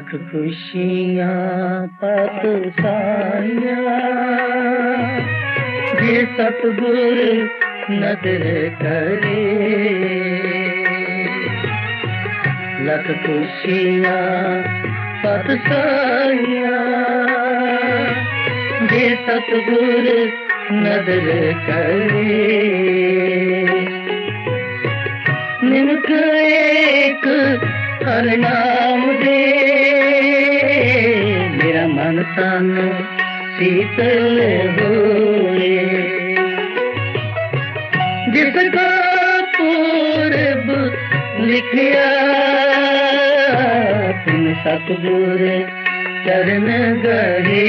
लख खुशियाँ पत साइयाँ जे सतगुर नजर करे। लख खुशियाँ पत साइयाँ जे सतगुर नजर करे। निमक एक हर नाम दे मेरा मन तन शीतल होए। जिसका पूरब लिखिया तुम सतगुर चरण गए।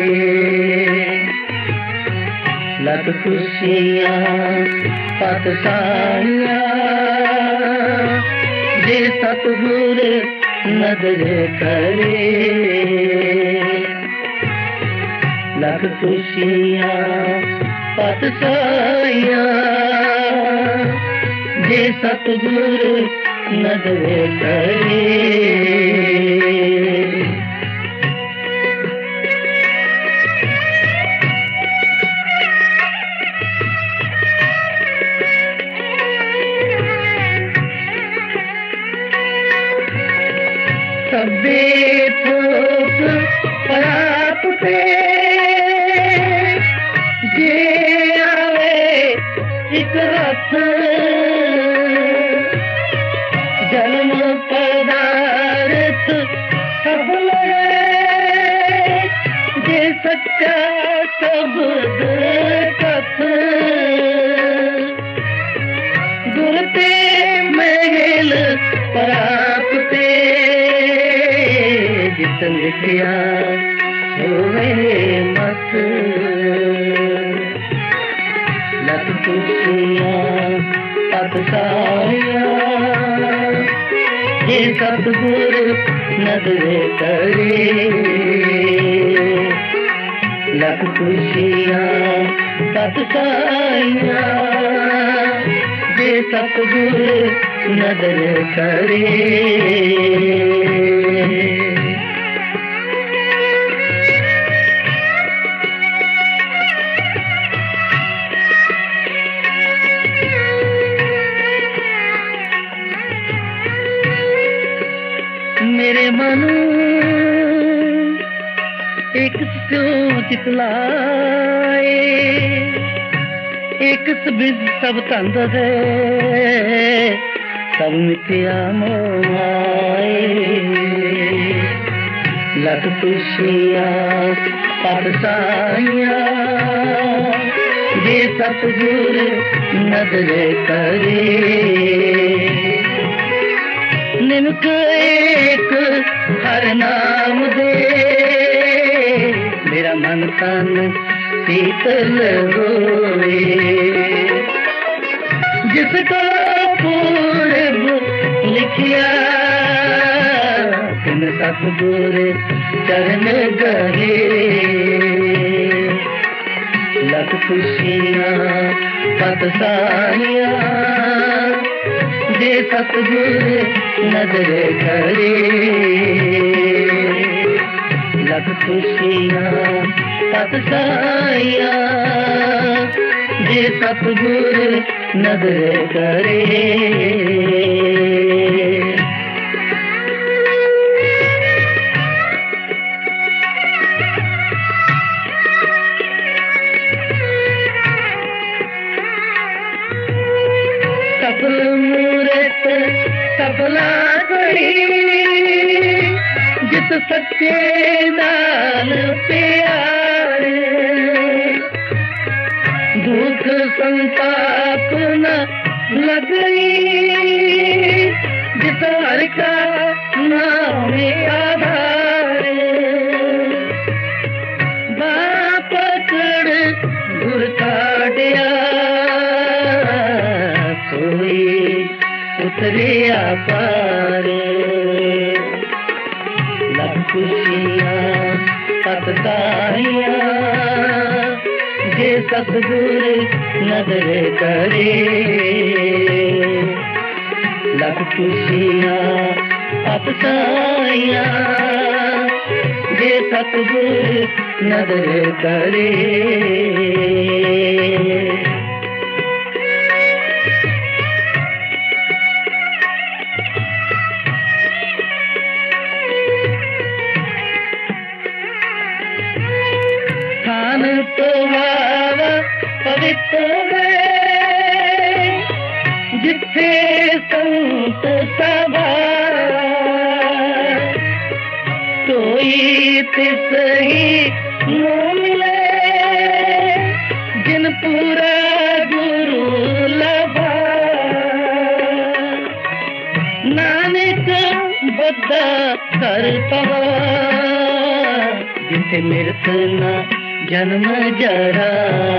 लख खुशियाँ पत साइयाँ जे सतगुर नजर करे। लख खुशियाँ पत साइयाँ जे सतगुर नजर करे। सबे ठोक पराप पे जे आवे एक रथ। जन्म पदार्थ सब लड़े जे सच्चा शब्द कथ। गुर पे महल पराप पे जित लिखिया होवे मत। लख खुशियाँ पत साइयाँ जे सतगुर नजर करे। लख खुशियाँ पत साइयाँ जे सतगुर नजर करे। मेरे मनु एक सोच चितलाए एक सब तंद दे सब मिथ्या मोहाए। लख खुशियाँ पत साइयाँ जे सतगुर नजर करे। निमक एक हर नाम दे मेरा मन तन शीतल होए। जिसका पूरब लिखिया तुम सतगुर चरण गए। लख खुशियाँ पत साइयाँ जे सतगुर नजर करे। लख खुशियाँ पत साइयाँ जे सतगुर नजर करे। सफल मूरत सफला घड़ी जित सच्चे नाल प्यार। दुख संताप न लगई जित हर का नाम आधार। बापकड़ गुर काढ़िया सोई उतरे पार। लख खुशियाँ पत साइयाँ जे सतगुर नजर करे। लख खुशियाँ पत साइया जे सतगुर नदर करे। स्थान तो हवा पवित्र जिथे संत सभा कोई तिस ही न मिले जिन पूरा गुरु लभा। नानक बद्दा कर पवा जिथे मृत न जन्म जरा।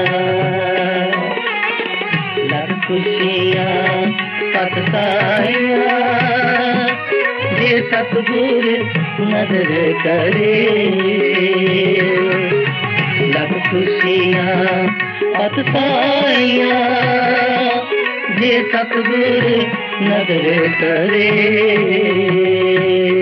लख खुशियां पत साइया जे सतगुर नदर करे। लख खुशियां पत साइया जे सतगुर नदर करे।